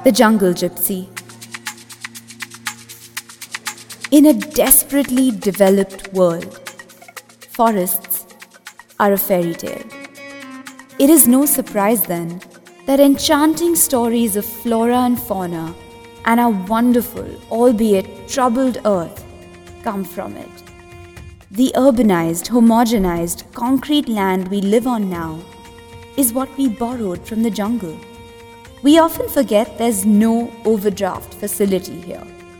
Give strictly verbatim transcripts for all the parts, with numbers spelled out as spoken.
The Jungle Gypsy. In a desperately developed world, forests are a fairy tale. It is no surprise then that enchanting stories of flora and fauna and our wonderful, albeit troubled earth come from it. The urbanized, homogenized, concrete land we live on now is what we borrowed from the jungle. We often forget there's no overdraft facility here.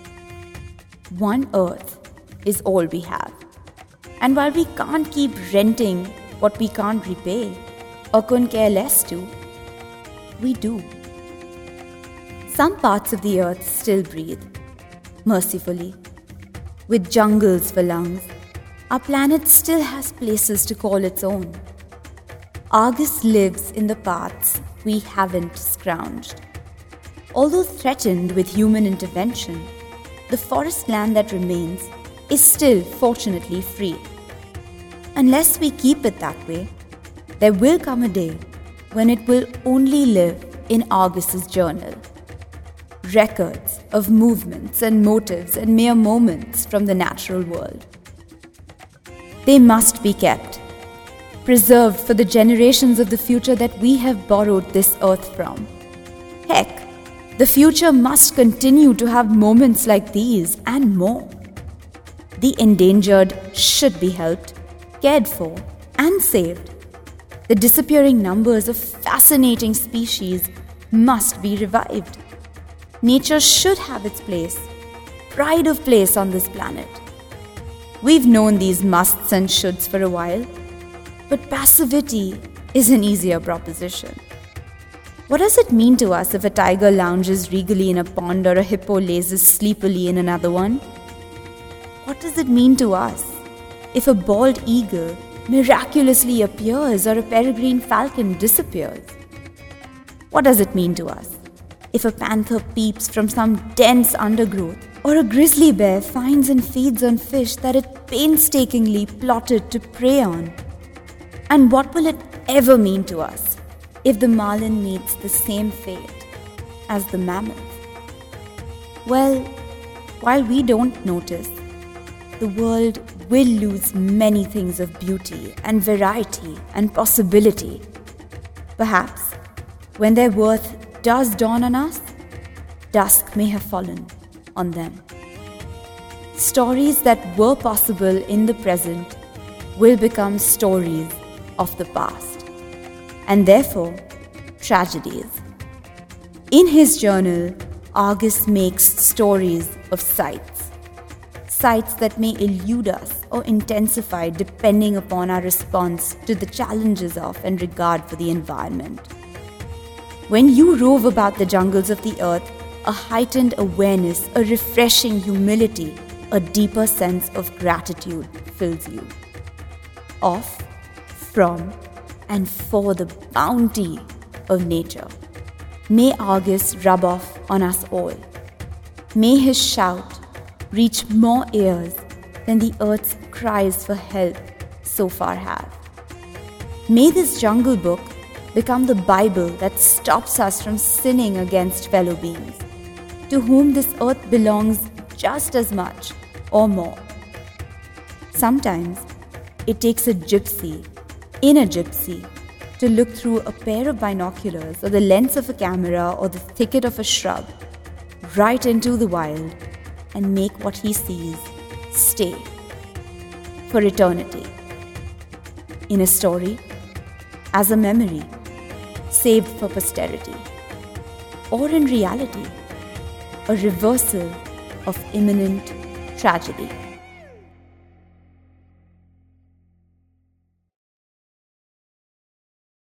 One earth is all we have. And while we can't keep renting what we can't repay or couldn't care less to, we do. Some parts of the earth still breathe, mercifully. With jungles for lungs, our planet still has places to call its own. Argus lives in the parts we haven't scrounged. Although threatened with human intervention, the forest land that remains is still fortunately free. Unless we keep it that way, there will come a day when it will only live in Argus's journal. Records of movements and motives and mere moments from the natural world. They must be kept, preserved for the generations of the future that we have borrowed this earth from. Heck, the future must continue to have moments like these and more. The endangered should be helped, cared for, and saved. The disappearing numbers of fascinating species must be revived. Nature should have its place, pride of place on this planet. We've known these musts and shoulds for a while, but passivity is an easier proposition. What does it mean to us if a tiger lounges regally in a pond or a hippo lazes sleepily in another one? What does it mean to us if a bald eagle miraculously appears or a peregrine falcon disappears? What does it mean to us if a panther peeps from some dense undergrowth or a grizzly bear finds and feeds on fish that it painstakingly plotted to prey on? And what will it ever mean to us if the marlin meets the same fate as the mammoth? Well, while we don't notice, the world will lose many things of beauty and variety and possibility. Perhaps, when their worth does dawn on us, dusk may have fallen on them. Stories that were possible in the present will become stories of the past, and therefore tragedies. In his journal, Argus makes stories of sights, sights that may elude us or intensify depending upon our response to the challenges of and regard for the environment. When you rove about the jungles of the earth, a heightened awareness, a refreshing humility, a deeper sense of gratitude fills you. Of, from, and for the bounty of nature. May Argus rub off on us all. May his shout reach more ears than the earth's cries for help so far have. May this jungle book become the Bible that stops us from sinning against fellow beings, to whom this earth belongs just as much or more. Sometimes it takes a gypsy, in a gypsy, to look through a pair of binoculars or the lens of a camera or the thicket of a shrub right into the wild and make what he sees stay for eternity. In a story, as a memory, saved for posterity. Or in reality, a reversal of imminent tragedy.